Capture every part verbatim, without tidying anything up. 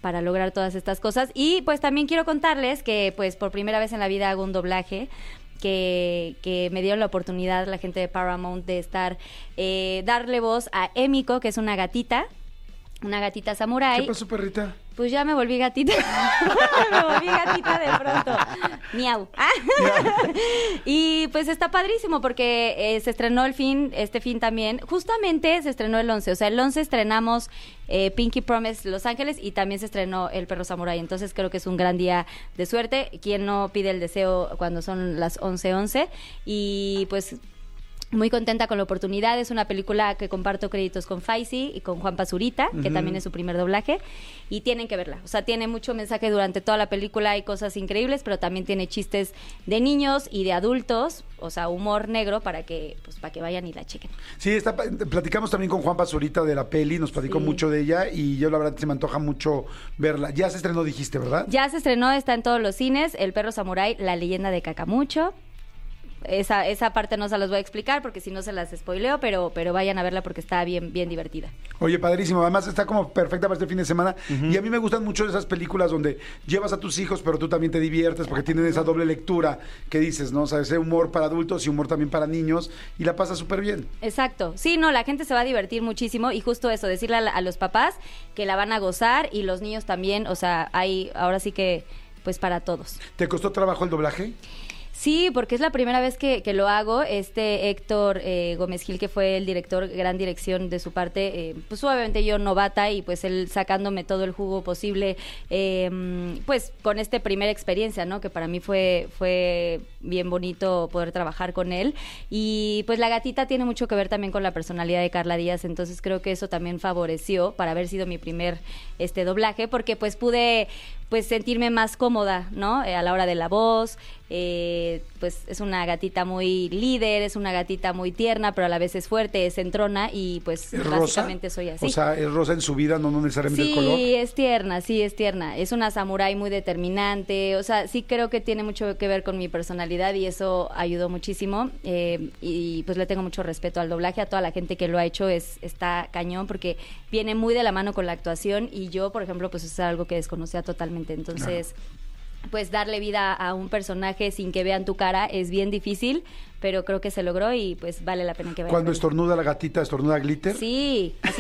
para lograr todas estas cosas. Y pues también quiero contarles que pues por primera vez en la vida hago un doblaje. Que, que me dieron la oportunidad la gente de Paramount de estar, eh, darle voz a Emiko, que es una gatita, una gatita samurái. ¿Qué pasó, perrita? Pues ya me volví gatita. Me volví gatita de pronto. Miau. Y pues está padrísimo porque eh, se estrenó el fin, este fin también. Justamente se estrenó el once. O sea, el once estrenamos eh, Pinky Promise Los Ángeles y también se estrenó El Perro Samurai. Entonces creo que es un gran día de suerte. ¿Quién no pide el deseo cuando son las once once? Y pues... muy contenta con la oportunidad. Es una película que comparto créditos con Faisy y con Juan Pazurita, uh-huh. que también es su primer doblaje, y tienen que verla. O sea, tiene mucho mensaje durante toda la película, hay cosas increíbles, pero también tiene chistes de niños y de adultos, o sea, humor negro para que pues para que vayan y la chequen. Sí, está, platicamos también con Juan Pazurita de la peli, nos platicó sí. mucho de ella y yo la verdad se me antoja mucho verla. Ya se estrenó, dijiste, ¿verdad? Ya se estrenó, está en todos los cines, El Perro Samurai, La Leyenda de Cacamucho. Esa, esa parte no se las voy a explicar porque si no se las spoileo, pero, pero vayan a verla porque está bien, bien divertida. Oye, padrísimo, además está como perfecta para este fin de semana. Uh-huh. Y a mí me gustan mucho esas películas donde llevas a tus hijos, pero tú también te diviertes porque tienen esa doble lectura que dices, ¿no? O sea, ese humor para adultos y humor también para niños y la pasas súper bien. Exacto, sí, no, la gente se va a divertir muchísimo y justo eso, decirle a, a los papás que la van a gozar y los niños también, o sea, hay ahora sí que pues para todos. ¿Te costó trabajo el doblaje? Sí, porque es la primera vez que, que lo hago. Este Héctor eh, Gómez Gil, que fue el director, gran dirección de su parte, eh, pues obviamente yo novata y pues él sacándome todo el jugo posible, eh, pues con esta primera experiencia, ¿no? Que para mí fue, fue bien bonito poder trabajar con él. Y pues la gatita tiene mucho que ver también con la personalidad de Carla Díaz, entonces creo que eso también favoreció para haber sido mi primer este doblaje, porque pues pude pues sentirme más cómoda, ¿no? Eh, a la hora de la voz, eh, pues es una gatita muy líder, es una gatita muy tierna, pero a la vez es fuerte, es entrona y pues ¿Es básicamente rosa? soy así. O sea, ¿es rosa en su vida, no, no necesariamente sí, el color? Sí, es tierna, sí, es tierna. Es una samurái muy determinante, o sea, sí creo que tiene mucho que ver con mi personalidad y eso ayudó muchísimo. Eh, y pues le tengo mucho respeto al doblaje, a toda la gente que lo ha hecho, es está cañón porque viene muy de la mano con la actuación y yo, por ejemplo, pues es algo que desconocía totalmente, entonces... Claro. Pues darle vida a un personaje sin que vean tu cara es bien difícil, pero creo que se logró y pues vale la pena que vean. Cuando estornuda la gatita, estornuda glitter. Sí, así.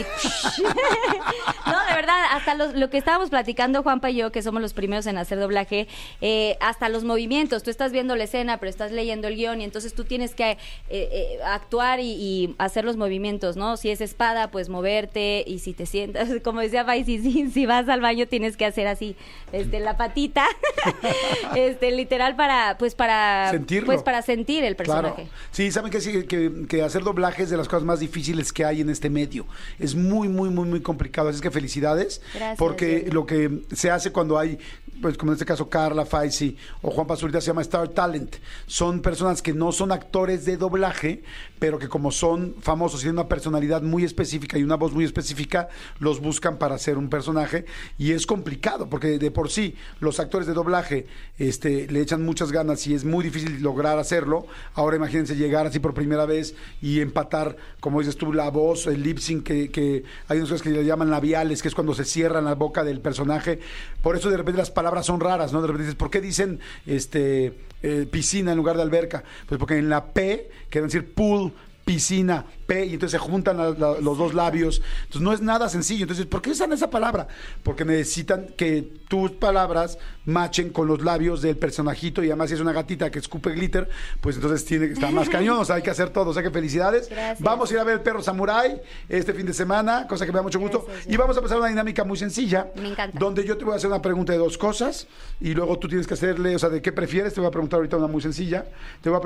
No, de verdad, hasta los, lo que estábamos platicando Juanpa y yo, que somos los primeros en hacer doblaje, eh, hasta los movimientos. Tú estás viendo la escena, pero estás leyendo el guión y entonces tú tienes que eh, eh, actuar y, y hacer los movimientos, ¿no? Si es espada, pues moverte y si te sientas, como decía Faisy, si, si vas al baño tienes que hacer así, este, la patita. este literal para pues para sentirlo. Pues para sentir el personaje. Claro. Sí, saben que, sí, que, que hacer doblaje es de las cosas más difíciles que hay en este medio. Es muy, muy, muy, muy complicado. Así que felicidades. Gracias, porque sí. Lo que se hace cuando hay, pues como en este caso Carla, Faisy o Juan Pazurita, se llama Star Talent. Son personas que no son actores de doblaje, pero que como son famosos y tienen una personalidad muy específica y una voz muy específica, los buscan para hacer un personaje. Y es complicado, porque de por sí los actores de doblaje Este, le echan muchas ganas y es muy difícil lograr hacerlo. Ahora imagínense llegar así por primera vez y empatar, como dices tú, la voz, el lip sync, que, que hay unas cosas que le llaman labiales, que es cuando se cierra la boca del personaje. Por eso de repente las palabras son raras, ¿no? De repente dices, ¿por qué dicen este eh, piscina en lugar de alberca? Pues porque en la P quieren decir pool, piscina, P, y entonces se juntan la, la, los dos labios. Entonces no es nada sencillo. Entonces, ¿por qué usan esa palabra? Porque necesitan que tus palabras machen con los labios del personajito y además si es una gatita que escupe glitter, pues entonces tiene que estar más cañón. O sea, hay que hacer todo. O sea, que felicidades. Gracias. Vamos a ir a ver El Perro Samurai este fin de semana, cosa que me da mucho gusto. Gracias, y vamos a empezar una dinámica muy sencilla. Me encanta. Donde yo te voy a hacer una pregunta de dos cosas y luego tú tienes que hacerle, o sea, ¿de qué prefieres? Te voy a preguntar ahorita una muy sencilla. Te voy a